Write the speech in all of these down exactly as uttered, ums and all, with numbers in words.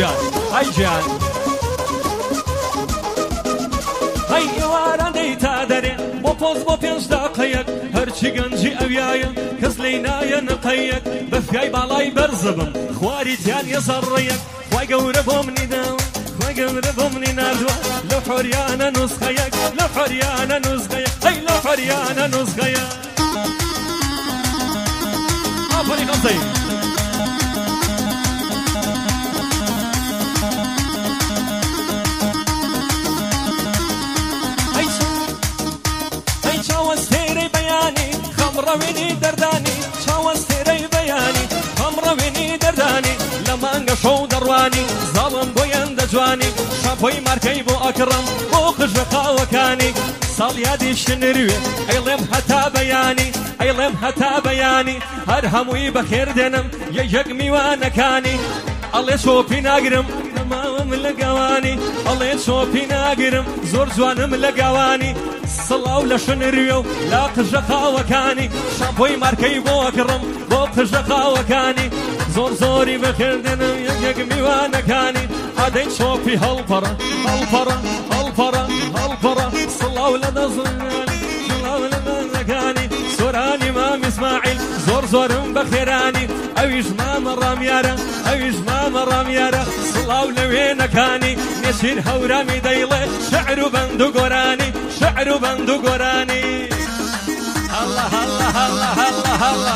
جان هاي جان هاي ئێواران دەیتا دەرێ بۆ پۆز بۆ پێنج داقەیەک هەرچی گەنجی ئەویایە کەس لێی نایە نقەیەک بەفیای باڵای بەرزەبم خواری تیان یەزەڕەیەک خوای گەورە بۆ منی داوە خوای گەورە بۆ منی نردووە لەو حۆریانە نوسخەیەک لەو حۆریانە نوسخەیەک هەی لەو حۆریانە نوسخەیەک ئافەری غەمزەی ڕەوێنی دەردانی چاوەستێرەی بەیانی ئەم ڕەوێنی دەردانی لە مانگە شەو دەڕوانی زاڵم بۆیان دەجوانی شاپۆی مارکەی بۆ ئەکڕم بۆ قژە قاوەکانی ساڵیادی شنروێ ئەیڵێم هەتا بەیانی ئەیڵێم هەتا بەیانی هەر هەمووی بەخێر دێنم یەک میوانەکانی ئەڵێ شۆپی ناگرم نەماوەم لە گاوانی ئەڵێ شۆپی ناگرم زۆر جوانم لە گاوانی سڵاو لە شنروێ و لا قژە قاوەکانی شامپۆی مارکەی بۆ ئەکڕم بۆ قژە قاوەکانی زۆر زۆری بەخێردێنم یەک میوانەکانی ئادەی شۆپی هەڵپەڕە هەڵپەڕە هەڵپەڕە هەڵپەڕە سڵاو لە دەزڵانی سڵاو لە دەزەکانی سۆرانی مام ئیسماعیل زۆر زۆرم بەخێرانی ئەویش مامە ڕامیارە ئەویش مامە ڕامیارە سڵاو لە وێنەکانی نێشین هەورامی دەیڵێ شعر و بەند و گۆرانی شعر و بەند و گۆرانی هەڵا هەڵا هەڵا هەڵا هەڵا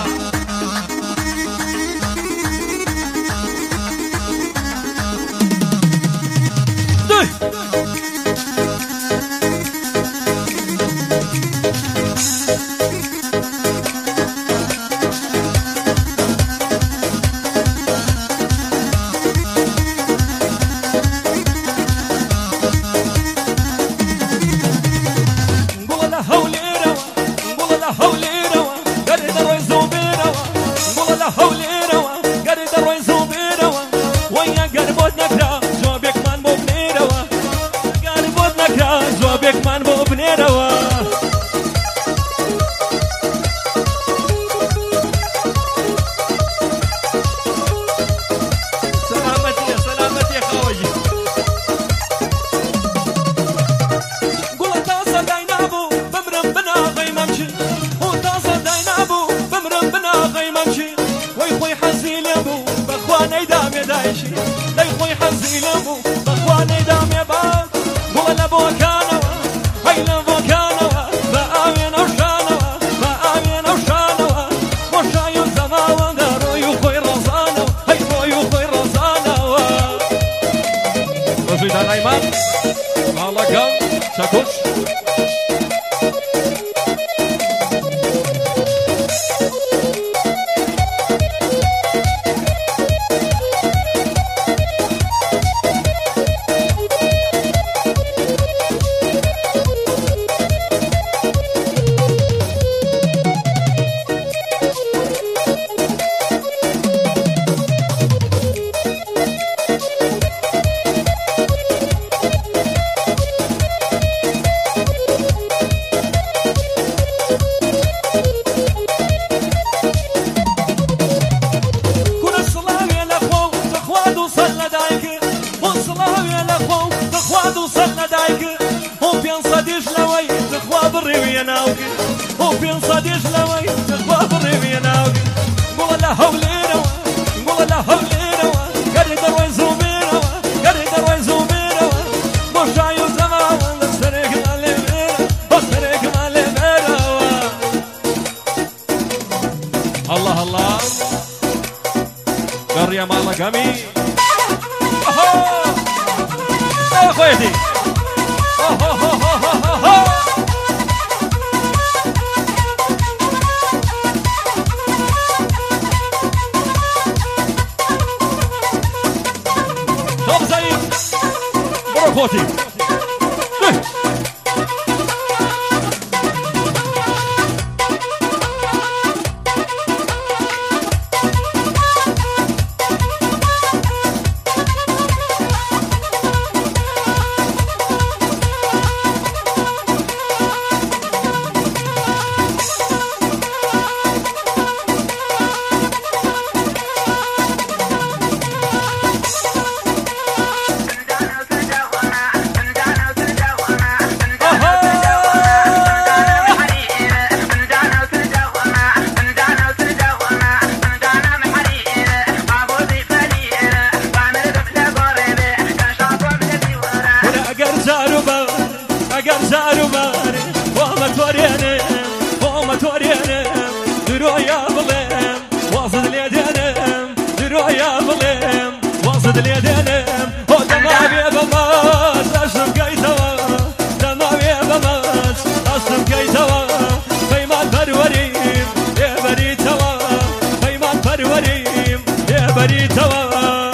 دلي دينم هو دما بيبماس أشرب كيتوا دما بيبماس أشرب كيتوا بيمان بروريم يا بريتوا بيمان بروريم يا بريتوا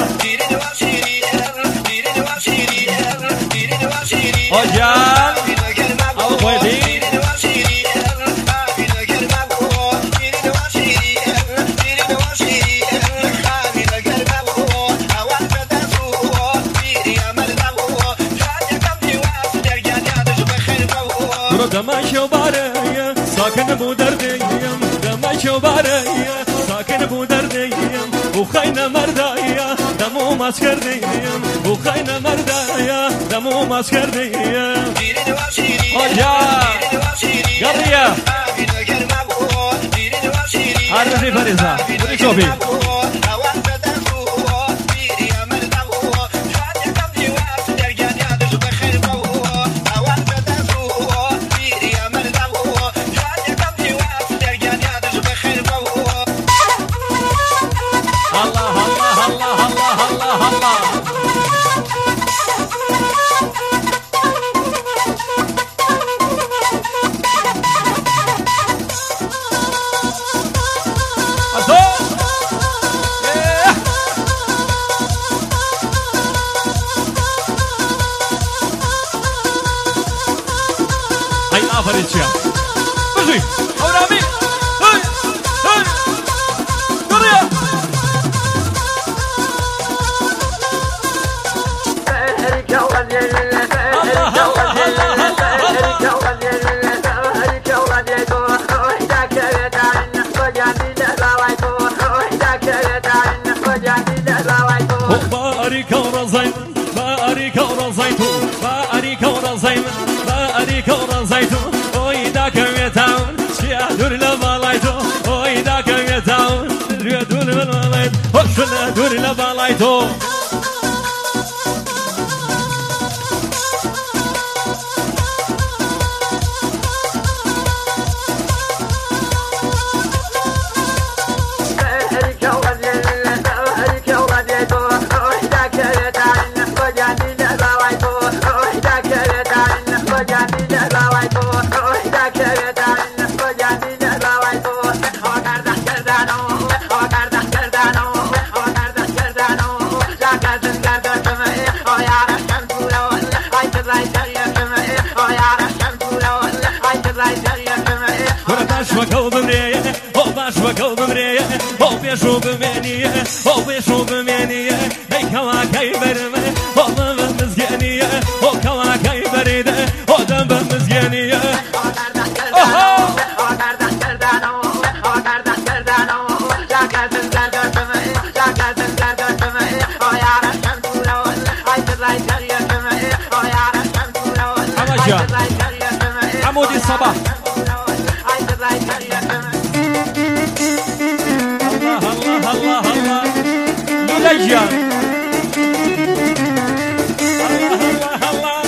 Hocam al koydu. Dama şobaraya sakın bu derdeyim Dama şobaraya sakın bu derdeyim Bu kayna merdaya damu maskerdeyim Bu kayna merdaya damu maskerdeyim Hocam Garıya Harbi Fariza Bunu çobi Fariccia così ora mi hey hey Maria بارك ورزين بارك ورزين بارك ورزين بارك ورزين دور لبالايتو اوي دا كميتاون دور لبالايتو وشنا دور لبالايتو وقلب مريه هو بيشوف منيه هو بيشوف منيه هي كوا كيبرمه هو دم مزيانيه هو كوا كيبريده هو دم مزيانيه عمودي الصباح الله الله لوليا الله الله الله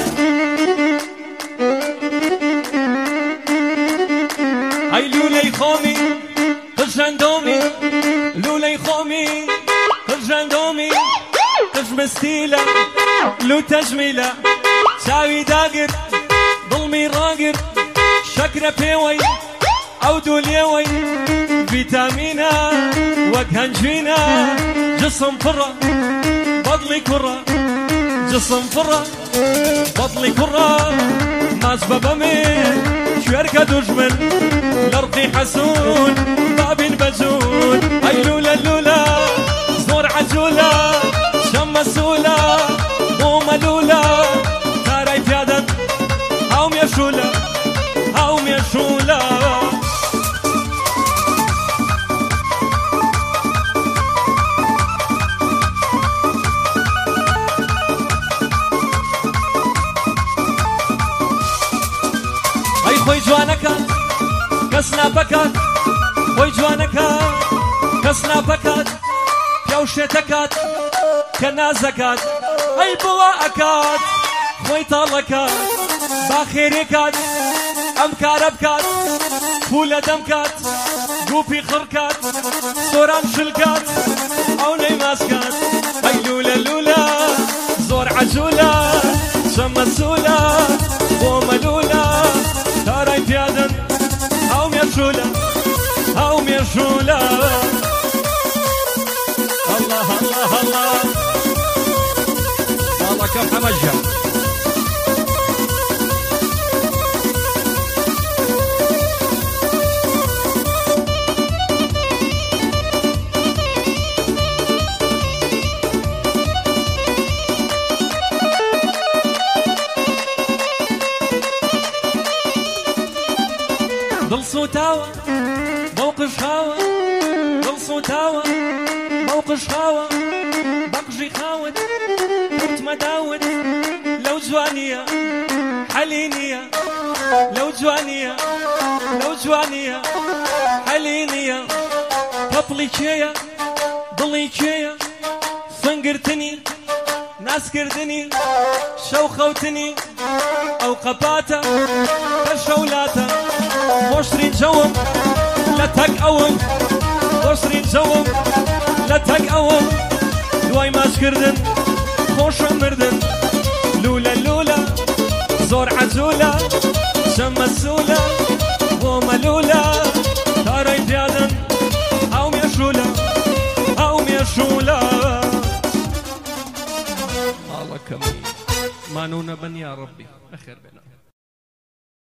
هاي لولي خومي قشندومي لولي خومي قشندومي قش مستيلة لو تجميلة شاوي داقر ظلمي راقر شكرة بيوي أو دوليوي فيتامينا وكهنجينا جسم فرة بطلي كرة جسم فرة بطلي كرة ما سبب من شركة دجمن لرقي حسون بابين بزون هاي لولا لولا زور عجولة شم مسولة مو ملولة تاراي فيادن هاوم يشولة هاوم يشولة خوي جوانك كسنا بكات خوي جوانك كسنا بكات يوشتكات كنازكات اي بواكات خوي طالكات باخيركات امكاربكات فول دمكات قوبي خركات سوران شلكات او نيماسكات اي لولا لولا عجولة شمسولة وملولة ترى بيادن أو ميشولة أو ميشولة الله الله الله والله كم حمجة ضل صوتاوة موقش هوا ضل صوتاوة موقش هوا بقجي خاوت كنت مداوت لو جوانية حلينية لو جوانية لو جوانية حلينية تطلي كيا ضلي كيا فنقرتني ناس كردني شوخوتني او قباتا كشولاتا مشرين جوم لا تقوم مشرين جوم لا تقوم دواي ما شكردن خوش مردن لولا لولا زور عجولة شمسولة وملولة تاري بيادن او ميشولة او ميشولة الله كمي مانونا بن يا ربي أخير بنا